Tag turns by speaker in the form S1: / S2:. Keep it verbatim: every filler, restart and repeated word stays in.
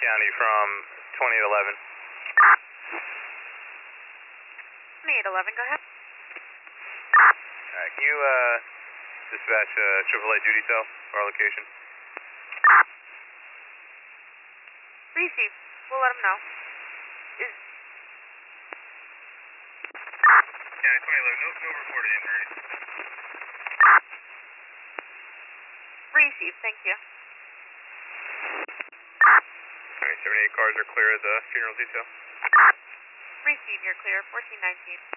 S1: County from twenty-eight eleven.
S2: twenty-eight eleven, go ahead.
S1: Alright, can you uh, dispatch uh, triple A duty cell for our location?
S2: Receive. We'll let them know. Is
S1: County twenty eleven, no, no reported injuries.
S2: Receive, thank you.
S1: Alright, seventy-eight cars are clear as a funeral detail.
S2: Receive, you're clear. fourteen nineteen.